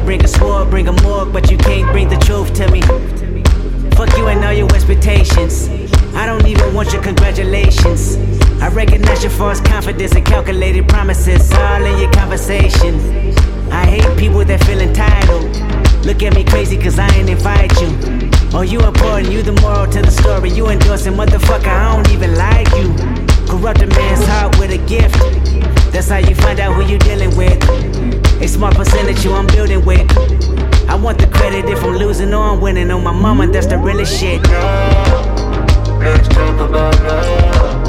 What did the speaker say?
bring a sword, bring a morgue, but you can't bring the truth to me. Fuck you and all your expectations. I don't even want your congratulations. I recognize your false confidence and calculated promises all in your conversation. I hate people that feel entitled. Look at me crazy cause I ain't invite you. Oh, you important, you the moral to the story. You endorsing, motherfucker, I don't even like you. Corrupt a man's heart with a gift. That's how you find out who you dealing with. A small percentage you I'm building with. I want the credit if I'm losing or I'm winning. On my mama, that's the realest shit. Let's talk about love.